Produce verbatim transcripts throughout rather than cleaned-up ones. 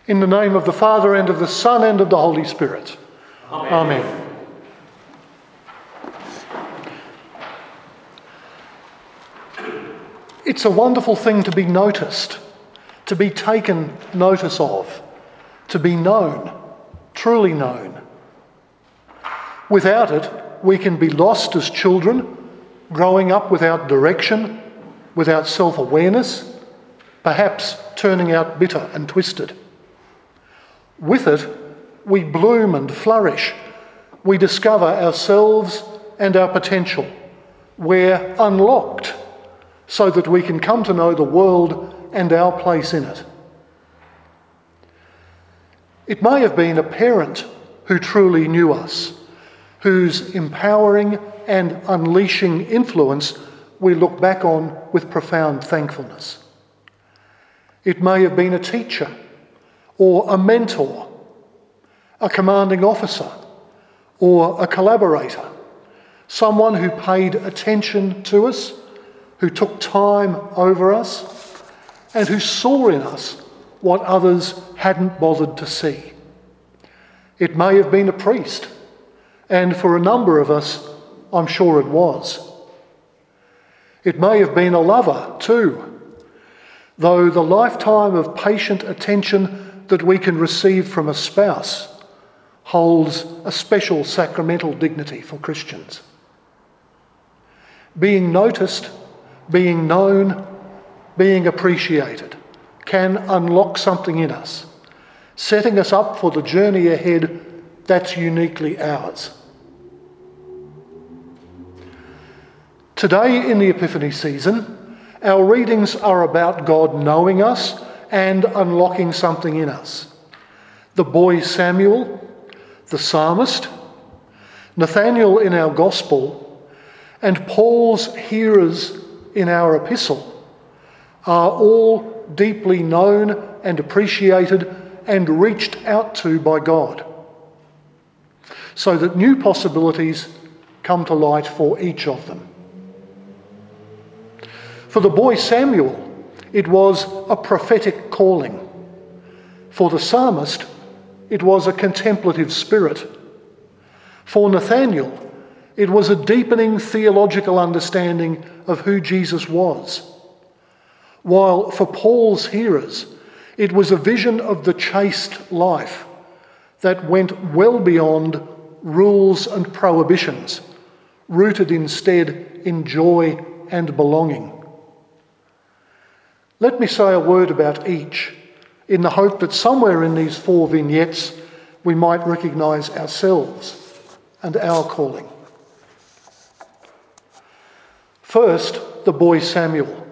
In the name of the Father, and of the Son, and of the Holy Spirit. Amen. Amen. It's a wonderful thing to be noticed, to be taken notice of, to be known, truly known. Without it, we can be lost as children, growing up without direction, without self-awareness, perhaps turning out bitter and twisted. With it, we bloom and flourish. We discover ourselves and our potential. We're unlocked so that we can come to know the world and our place in it. It may have been a parent who truly knew us, whose empowering and unleashing influence we look back on with profound thankfulness. It may have been a teacher, or a mentor, a commanding officer, or a collaborator, someone who paid attention to us, who took time over us, and who saw in us what others hadn't bothered to see. It may have been a priest, and for a number of us, I'm sure it was. It may have been a lover too, though the lifetime of patient attention that we can receive from a spouse holds a special sacramental dignity for Christians. Being noticed, being known, being appreciated can unlock something in us, setting us up for the journey ahead that's uniquely ours. Today in the Epiphany season, our readings are about God knowing us and unlocking something in us. The boy Samuel, the psalmist, Nathaniel in our gospel, and Paul's hearers in our epistle are all deeply known and appreciated and reached out to by God, so that new possibilities come to light for each of them. For the boy Samuel, it was a prophetic calling. For the psalmist, it was a contemplative spirit. For Nathaniel, it was a deepening theological understanding of who Jesus was. While for Paul's hearers, it was a vision of the chaste life that went well beyond rules and prohibitions, rooted instead in joy and belonging. Let me say a word about each, in the hope that somewhere in these four vignettes we might recognise ourselves and our calling. First, the boy Samuel.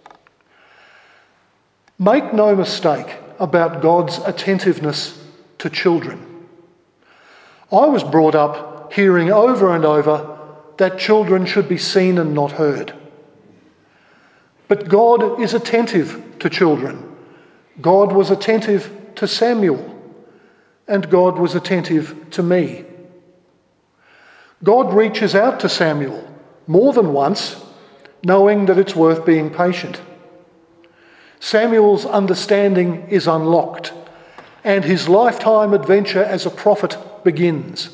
Make no mistake about God's attentiveness to children. I was brought up hearing over and over that children should be seen and not heard. But God is attentive to children. God was attentive to Samuel, and God was attentive to me. God reaches out to Samuel more than once, knowing that it's worth being patient. Samuel's understanding is unlocked, and his lifetime adventure as a prophet begins.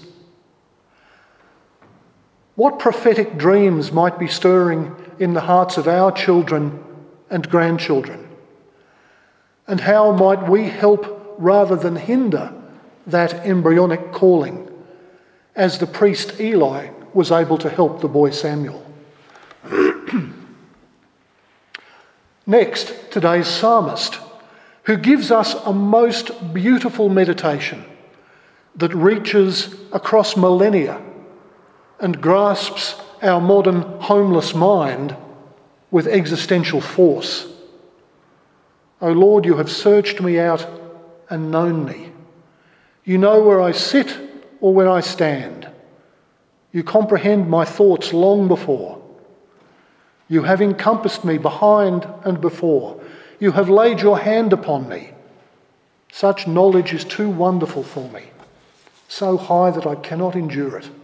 What prophetic dreams might be stirring in the hearts of our children and grandchildren? And how might we help rather than hinder that embryonic calling, as the priest Eli was able to help the boy Samuel? Next, today's psalmist, who gives us a most beautiful meditation that reaches across millennia and grasps our modern homeless mind with existential force. O Lord, you have searched me out and known me. You know where I sit or where I stand. You comprehend my thoughts long before. You have encompassed me behind and before. You have laid your hand upon me. Such knowledge is too wonderful for me, so high that I cannot endure it.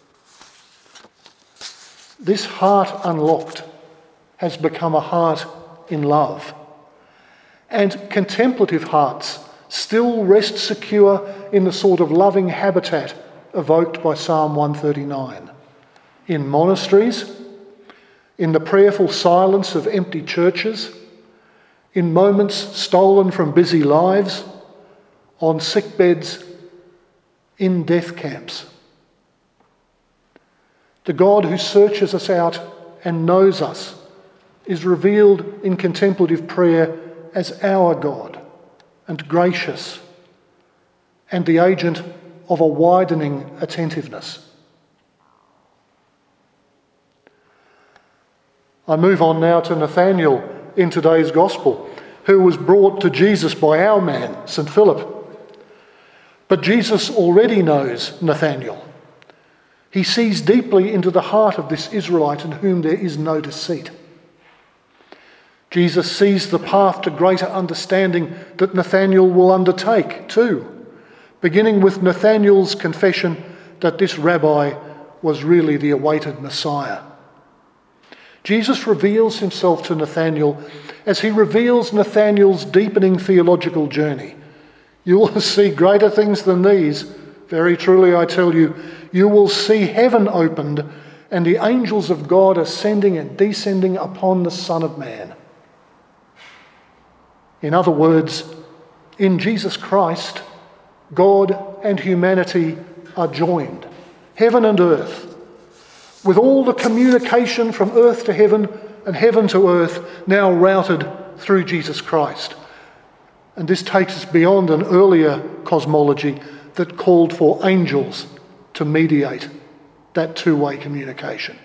This heart unlocked has become a heart in love. And contemplative hearts still rest secure in the sort of loving habitat evoked by Psalm one thirty-nine. In monasteries, in the prayerful silence of empty churches, in moments stolen from busy lives, on sick beds, in death camps. The God who searches us out and knows us is revealed in contemplative prayer as our God, and gracious, and the agent of a widening attentiveness. I move on now to Nathanael in today's Gospel, who was brought to Jesus by our man, Saint Philip. But Jesus already knows Nathanael. He sees deeply into the heart of this Israelite in whom there is no deceit. Jesus sees the path to greater understanding that Nathanael will undertake too, beginning with Nathanael's confession that this rabbi was really the awaited Messiah. Jesus reveals himself to Nathanael as he reveals Nathanael's deepening theological journey. You will see greater things than these. Very truly I tell you, you will see heaven opened and the angels of God ascending and descending upon the Son of Man. In other words, in Jesus Christ, God and humanity are joined, heaven and earth, with all the communication from earth to heaven and heaven to earth now routed through Jesus Christ. And this takes us beyond an earlier cosmology that called for angels to mediate that two-way communication.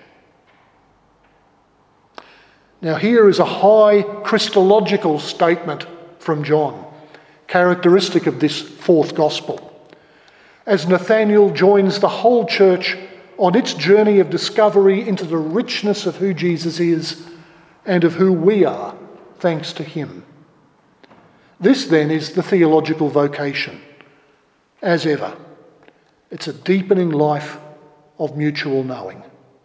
Now here is a high Christological statement from John, characteristic of this fourth gospel, as Nathanael joins the whole church on its journey of discovery into the richness of who Jesus is and of who we are, thanks to him. This then is the theological vocation. As ever, it's a deepening life of mutual knowing.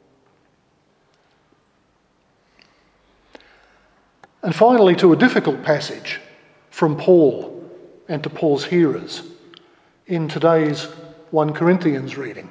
And finally, to a difficult passage from Paul and to Paul's hearers in today's First Corinthians reading.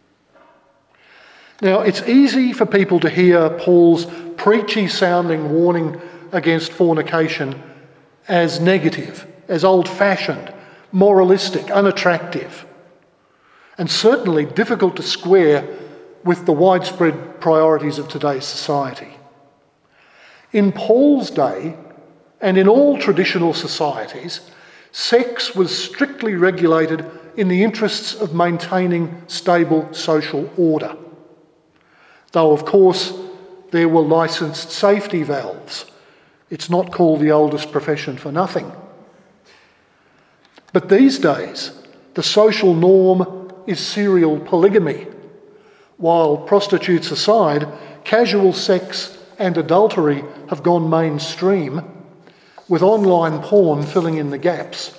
Now, it's easy for people to hear Paul's preachy-sounding warning against fornication as negative, as old-fashioned, moralistic, unattractive, and certainly difficult to square with the widespread priorities of today's society. In Paul's day, and in all traditional societies, sex was strictly regulated in the interests of maintaining stable social order. Though, of course, there were licensed safety valves. It's not called the oldest profession for nothing. But these days, the social norm is serial polygamy, while prostitutes aside, casual sex and adultery have gone mainstream, with online porn filling in the gaps.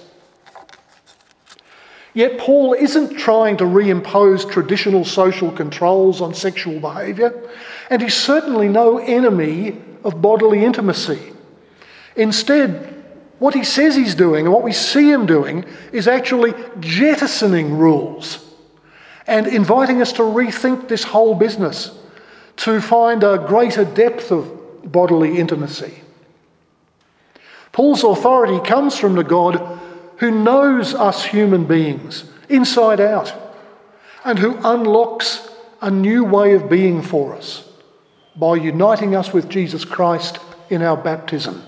Yet Paul isn't trying to reimpose traditional social controls on sexual behaviour, and he's certainly no enemy of bodily intimacy. Instead, what he says he's doing, and what we see him doing, is actually jettisoning rules and inviting us to rethink this whole business, to find a greater depth of bodily intimacy. Paul's authority comes from the God who knows us human beings inside out and who unlocks a new way of being for us by uniting us with Jesus Christ in our baptism.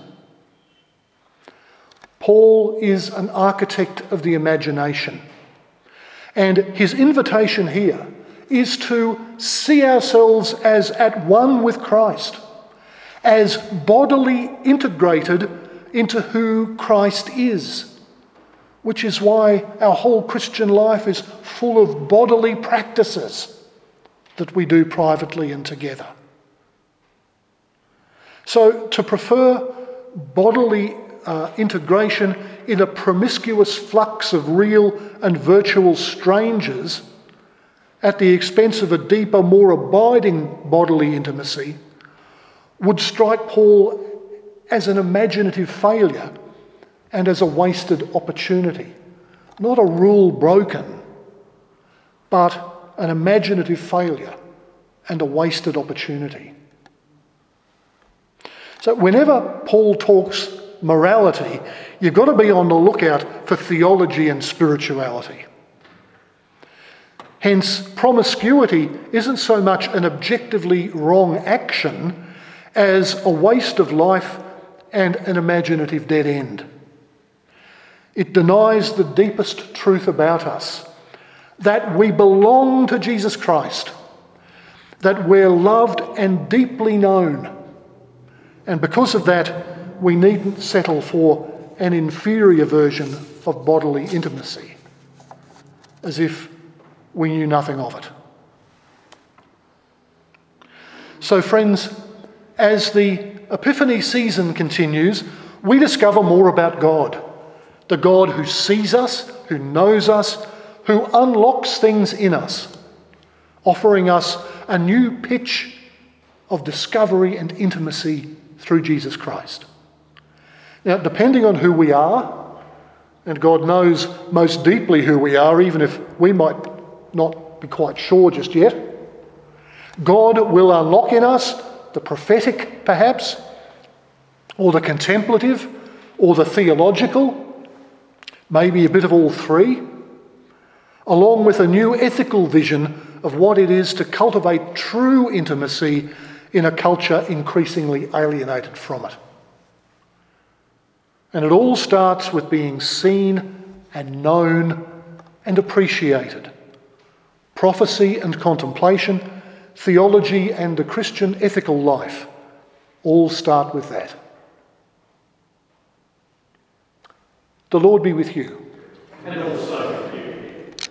Paul is an architect of the imagination, and his invitation here is to see ourselves as at one with Christ, as bodily integrated into who Christ is, which is why our whole Christian life is full of bodily practices that we do privately and together. So to prefer bodily uh, integration in a promiscuous flux of real and virtual strangers at the expense of a deeper, more abiding bodily intimacy would strike Paul as an imaginative failure and as a wasted opportunity. Not a rule broken, but an imaginative failure and a wasted opportunity. So whenever Paul talks morality, you've got to be on the lookout for theology and spirituality. Hence, promiscuity isn't so much an objectively wrong action as a waste of life and an imaginative dead end. It denies the deepest truth about us, that we belong to Jesus Christ, that we're loved and deeply known, and because of that, we needn't settle for an inferior version of bodily intimacy, as if we knew nothing of it. So friends, as the Epiphany season continues, we discover more about God, the God who sees us, who knows us, who unlocks things in us, offering us a new pitch of discovery and intimacy through Jesus Christ. Now, depending on who we are, and God knows most deeply who we are, even if we might not be quite sure just yet, God will unlock in us the prophetic, perhaps, or the contemplative, or the theological, maybe a bit of all three, along with a new ethical vision of what it is to cultivate true intimacy in a culture increasingly alienated from it. And it all starts with being seen and known and appreciated. Prophecy and contemplation, theology and the Christian ethical life all start with that. The Lord be with you. And also